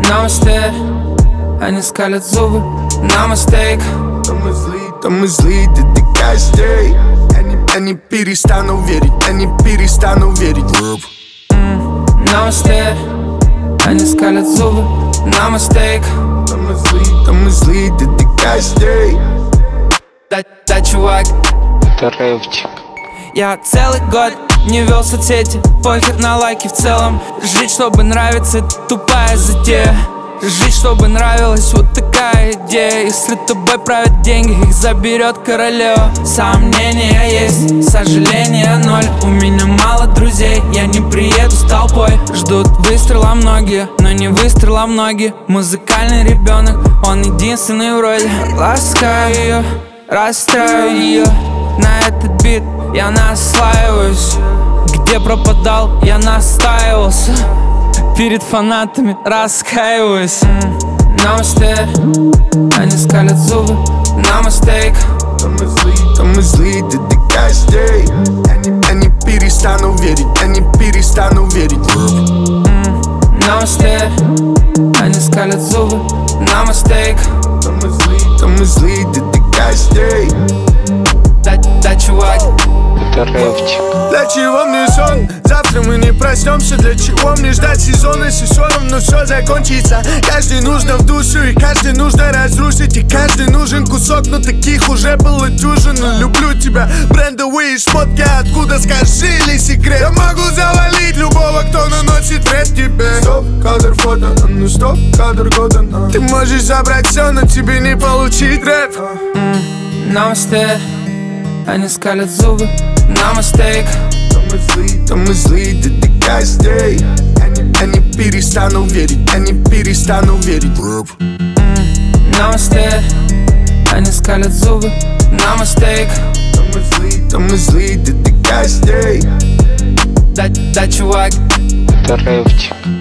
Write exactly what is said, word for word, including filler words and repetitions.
Намасте, они скалят зубы на мистейк. То мы злые, то мы злые, ты ты каждый. Они, они перестанут верить, они перестанут верить. Намасте, они скалят зубы на мистейк. То мы злые, то мы злые, ты ты каждый. Да, да, чувак, это рэпчик. я целый год не вел соцсети, похер на лайки в целом. Жить, чтобы нравиться, это тупая затея. Жить, чтобы нравилась, вот такая идея. Если тобой правят деньги, их заберет королева. Сомнения есть, сожаления ноль. У меня мало друзей, я не приеду с толпой. Ждут выстрела многие, но не выстрела многие. Музыкальный ребенок, он единственный в роли. Ласкаю ее, расстраиваю ее. На этот бит я наслаиваюсь. Где пропадал, я настаивался. Перед фанатами раскаиваюсь. Намасте, они скалят зубы на мистейк. То мы злые, то мы злые, ты ты каждый. Они, они перестанут верить, они перестанут верить. Намасте, они скалят зубы на мистейк. То мы злые, то мы злые, ты ты каждый. Да, да, чувак, Это рэпчик. Для чего мне сон? Завтра мы не проснемся. Для чего мне ждать сезон, если все равно все закончится? Каждый нужно в душу, и каждый нужно разрушить. И каждый нужен кусок, но таких уже было дюжину. Люблю тебя, брендовые шмотки, откуда, скажи, ли секрет? Я могу завалить любого, кто наносит вред тебе. Стоп, кадр фото, ну стоп, кадр года, но ты можешь забрать все, но тебе не получить рэп. намасте, они скалят зубы на мистейк. То мы злые, то мы злые, ты ты каждый. Они, они перестанут верить, они перестанут верить. Намасте, они скалят зубы на мистейк. То мы злые, то мы злые, ты ты каждый. Да, да, чувак, Это рэпчик.